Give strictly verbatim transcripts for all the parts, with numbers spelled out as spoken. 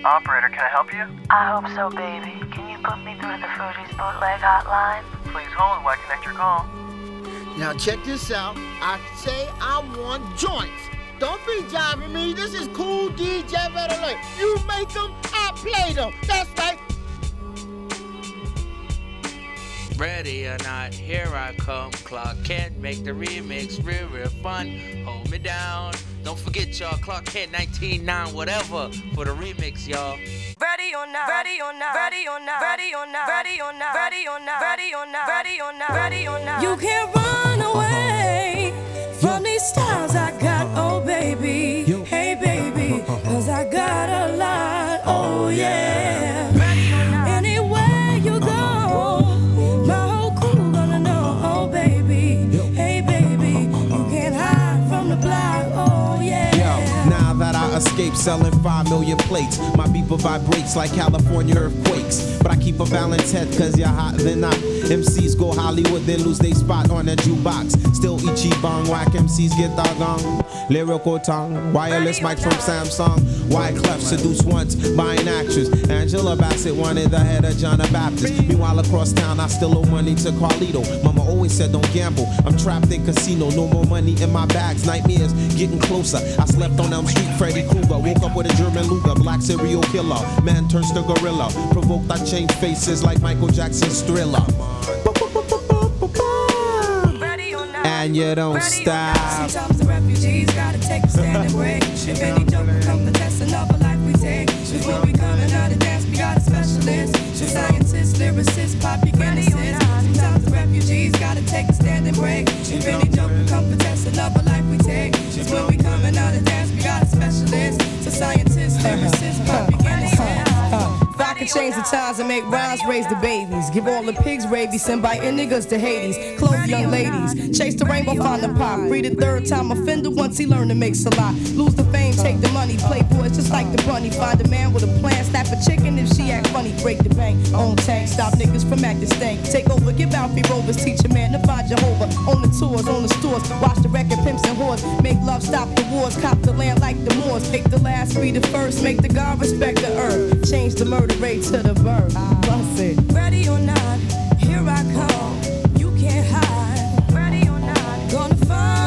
Operator, can I help you? I hope so, baby. Can you put me through to the Fuji's bootleg hotline? Please hold while I connect your call. Now check this out. I say I want joints. Don't be jiving me. This is cool D J Better Late. You make them, I play them. That's right. Ready or not, here I come. Clark Kent, make the remix real, real fun. Hold me down. Don't forget, y'all, Clark Kent nineteen nine, whatever, for the remix, y'all. Ready or not, ready or not, ready or not, ready or not, ready or not, ready or not, ready or not, ready or not, ready or not. You can't run away from these stars I got, oh baby. Hey baby, cause I got a lot, oh yeah. Anywhere you go, my whole crew gonna know, oh baby. Hey baby, you can't hide from the block, oh yeah. Yo, now that I escaped selling five million plates, my beeper vibrates like California earthquakes. But I keep a balanced head cause you're hot than not. M Cs go Hollywood, then lose their spot on the jukebox. Still Ichiban, whack M Cs get doggone. Lyrical tongue, wireless mics from Samsung. Wyclef seduced once by an actress. Angela Bassett wanted the head of John the Baptist. Meanwhile across town I still owe money to Carlito. Mama always said don't gamble, I'm trapped in casino. No more money in my bags, nightmares getting closer. I slept on Elm Street, Freddy Krueger. Woke up with a German Luger, black serial killer. Man turns to gorilla. Provoked I change faces like Michael Jackson's Thriller. And you don't stop. Sometimes the refugees gotta take a stand and break. If any joke will come to test another life we take. Just when we coming out of dance, we got a specialist. Just scientists, lyricists, pop beginners. Sometimes the refugees gotta take a stand and break. If any joke will come to test another life we take. Just when we coming out of dance, we got a specialist. So scientists, lyricists, pop beginners. If I could change the times and make rhymes, raise the babies. Give all the pigs rabies, send biting niggas to Hades. Clothe young ladies, chase the rainbow, find the pop. Read a third time offender once he learned to make a lot. Lose the fame, take the money, play boys just like the bunny. Find a man with a plan, snap a chicken if she act funny. Break the bank, own tank, stop niggas from acting stank. Take over, give out free rovers, teach a man to find Jehovah. On the tours, on the stores, watch the record, pimps and whores. Make love, stop the wars, cop the land like the Moors. Make the last, be the first, make the God respect the earth. Change the murder rate to the birth. Bust it. Ready or not, here I come. You can't hide. Ready or not, gonna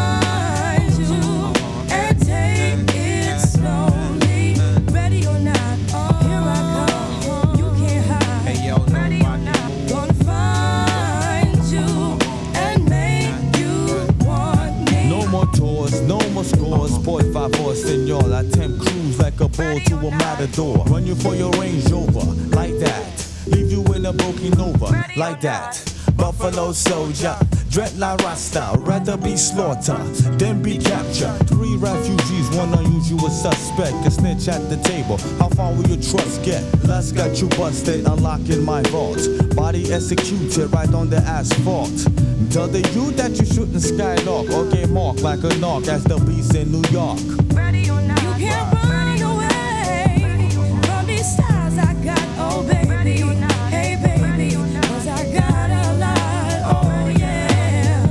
find you and take it slowly. Ready or not, here I come. You can't hide. Hey, yo, ready or not, gonna find you and make you want me. No more tours, no more scores. Boy, five four, senor. I tempt cruise like a bull to a matador. Run you for your Range Rover, like that. Leave you in a broken Nova, like that. Buffalo soldier, dreadlock Rasta. Rather be slaughtered than be captured. Three refugees, one unusual suspect. A snitch at the table. How far will your trust get? Last got you busted, unlocking my vault. Body executed right on the asphalt. Tell the you that you shouldn't skylark or get marked like a knock as the beast in New York. Ready or not, you can't run away from these stars I got, oh baby. Hey baby, cause I got a lot, oh yeah.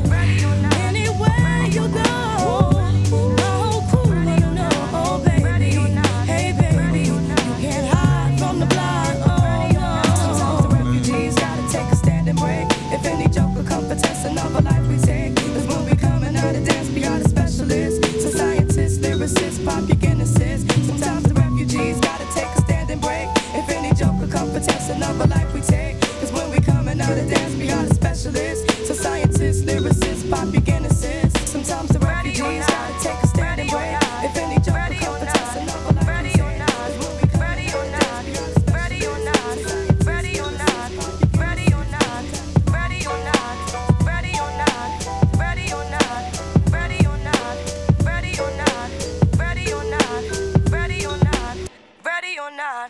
Anywhere you go, my whole crew wanna know, oh baby. Hey baby, you can't hide from the block, oh no. Sometimes the refugees gotta take a stand and break. If any joke will come for test another life we take. Cause when we coming out of dance, we got a specialist. So scientists, lyricists, pop your Guinnesses. Sometimes the refugees gotta take a stand and break. If any joke will come for test another life we take. Cause when we coming out of dance, we got a specialist. So scientists, lyricists, pop your Guinnesses. Sometimes the refugees gotta take a stand and break. If any joke will come for test another life we take. Ready or not, ready or not, ready or not, ready or not, ready or not, ready or not, ready or not, ready or not, ready or not, ready or not, ready or not, ready or not.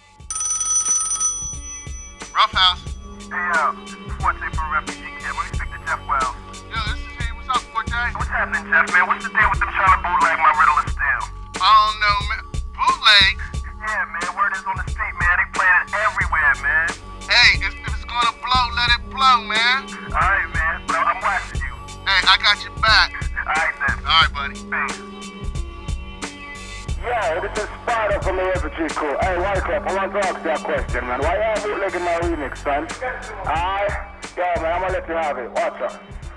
Roughhouse. Hey, yo, this is Forte from Refugee Kid. Let me speak to Jeff Wells. Yo, this is he. What's up, Forte? What's happening, Jeff, man? What's the deal with them trying to bootleg my Riddle of Steel? I don't know, man. Bootleg? Yeah, man. Word is on the street, man. They playing it everywhere, man. Hey, if, if it's gonna blow, let it blow, man. All right, man. Bro, I'm watching you. Hey, I got your back. All right, then. All right, buddy. Thanks. Yo, this is Spider from the Refugee Crew. Hey, Wyclef, I want to ask you a question, man. Why are you bootlegging my remix, son? Aye? Yo, man, I'm gonna let you have it. Watch out.